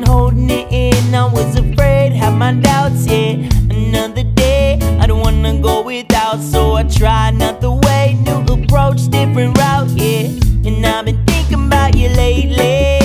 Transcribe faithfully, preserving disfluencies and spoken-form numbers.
holding it in, I was afraid, had my doubts, yeah. Another day, I don't wanna go without, so I try another way, new approach, different route, yeah. And I've been thinking about you lately.